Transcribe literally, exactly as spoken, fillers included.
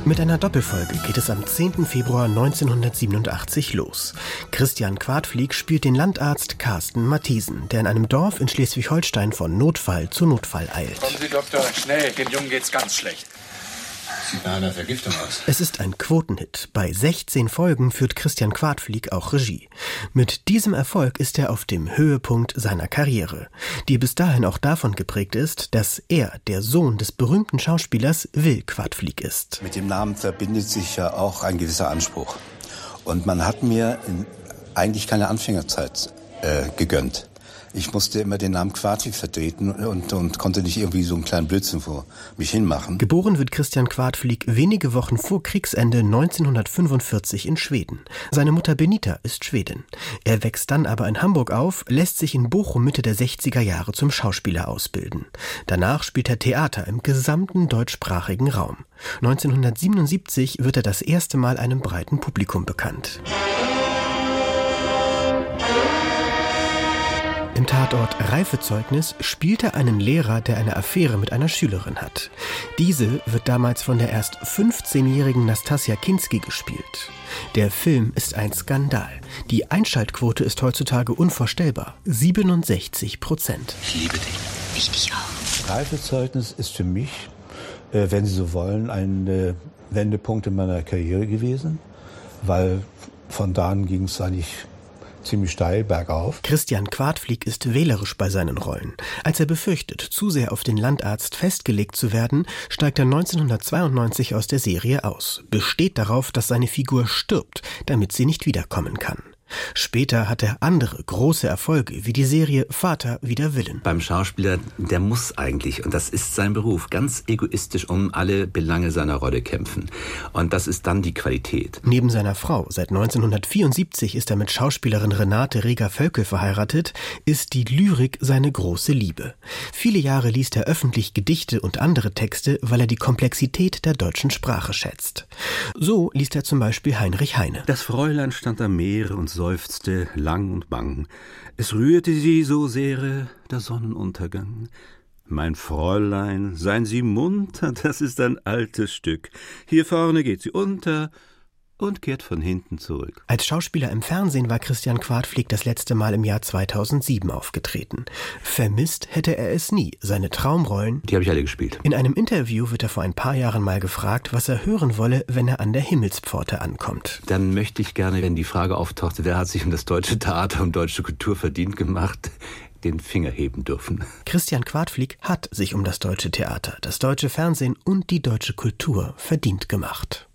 Mit einer Doppelfolge geht es am zehnten Februar neunzehnhundertsiebenundachtzig los. Christian Quadflieg spielt den Landarzt Carsten Mathiesen, der in einem Dorf in Schleswig-Holstein von Notfall zu Notfall eilt. Kommen Sie, Doktor, schnell, dem Jungen geht's ganz schlecht. Sieht nach einer Vergiftung aus. Es ist ein Quotenhit. Bei sechzehn Folgen führt Christian Quadflieg auch Regie. Mit diesem Erfolg ist er auf dem Höhepunkt seiner Karriere, die bis dahin auch davon geprägt ist, dass er der Sohn des berühmten Schauspielers Will Quadflieg ist. Mit dem Namen verbindet sich ja auch ein gewisser Anspruch. Und man hat mir in eigentlich keine Anfängerzeit äh, gegönnt. Ich musste immer den Namen Quadflieg vertreten und, und konnte nicht irgendwie so einen kleinen Blödsinn vor mich hinmachen. Geboren wird Christian Quadflieg wenige Wochen vor Kriegsende neunzehnhundertfünfundvierzig in Schweden. Seine Mutter Benita ist Schwedin. Er wächst dann aber in Hamburg auf, lässt sich in Bochum Mitte der sechziger Jahre zum Schauspieler ausbilden. Danach spielt er Theater im gesamten deutschsprachigen Raum. neunzehnhundertsiebenundsiebzig wird er das erste Mal einem breiten Publikum bekannt. Im Tatort Reifezeugnis spielt er einen Lehrer, der eine Affäre mit einer Schülerin hat. Diese wird damals von der erst fünfzehnjährigen Nastassja Kinski gespielt. Der Film ist ein Skandal. Die Einschaltquote ist heutzutage unvorstellbar. siebenundsechzig Prozent. Ich liebe dich. Ich dich auch. Reifezeugnis ist für mich, äh, wenn Sie so wollen, ein äh, Wendepunkt in meiner Karriere gewesen, weil von da an ging es eigentlich ziemlich steil bergauf. Christian Quadflieg ist wählerisch bei seinen Rollen. Als er befürchtet, zu sehr auf den Landarzt festgelegt zu werden, steigt er neunzehnhundertzweiundneunzig aus der Serie aus, besteht darauf, dass seine Figur stirbt, damit sie nicht wiederkommen kann. Später hat er andere große Erfolge, wie die Serie Vater wider Willen. Beim Schauspieler, der muss eigentlich, und das ist sein Beruf, ganz egoistisch um alle Belange seiner Rolle kämpfen. Und das ist dann die Qualität. Neben seiner Frau, seit neunzehnhundertvierundsiebzig ist er mit Schauspielerin Renate Reger-Völkel verheiratet, ist die Lyrik seine große Liebe. Viele Jahre liest er öffentlich Gedichte und andere Texte, weil er die Komplexität der deutschen Sprache schätzt. So liest er zum Beispiel Heinrich Heine. Das Fräulein stand am Meere und seufzte lang und bang. Es rührte sie so sehr der Sonnenuntergang. Mein Fräulein, seien Sie munter, das ist ein altes Stück. Hier vorne geht sie unter und kehrt von hinten zurück. Als Schauspieler im Fernsehen war Christian Quadflieg das letzte Mal im Jahr zweitausendsieben aufgetreten. Vermisst hätte er es nie, seine Traumrollen. Die habe ich alle gespielt. In einem Interview wird er vor ein paar Jahren mal gefragt, was er hören wolle, wenn er an der Himmelspforte ankommt. Dann möchte ich gerne, wenn die Frage auftaucht, wer hat sich um das deutsche Theater, um deutsche Kultur verdient gemacht, den Finger heben dürfen. Christian Quadflieg hat sich um das deutsche Theater, das deutsche Fernsehen und die deutsche Kultur verdient gemacht.